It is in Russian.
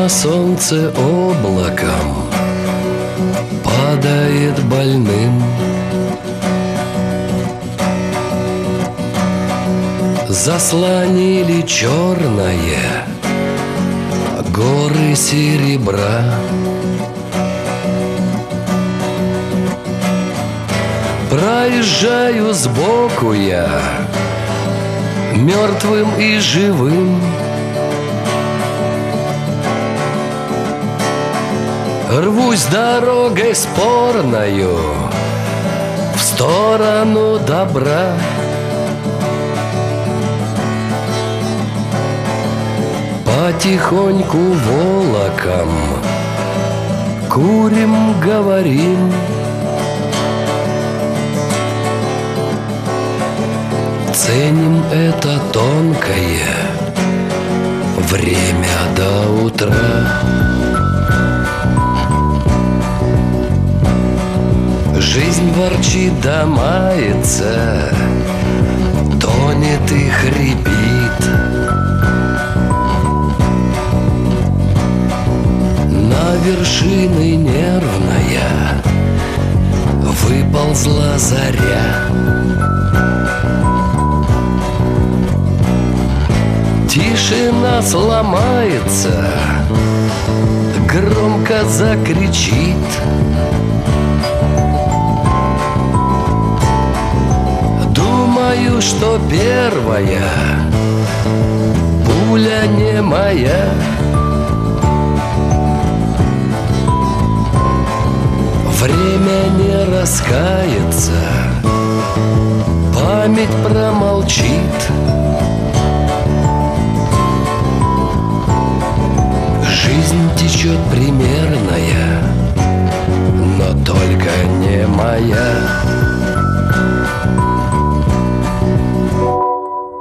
на солнце облаком падает больным. Заслонили черное горы серебра. Проезжаю сбоку я, мертвым и живым. Рвусь дорогой спорною в сторону добра. Потихоньку волоком курим, говорим. Ценим это тонкое время до утра. Жизнь ворчит да мается, тонет и хрипит. На вершины нервная выползла заря. Тишина сломается, громко закричит. Думаю, что первая пуля не моя. Время не раскается, память промолчит. Жизнь течет примерная, но только не моя.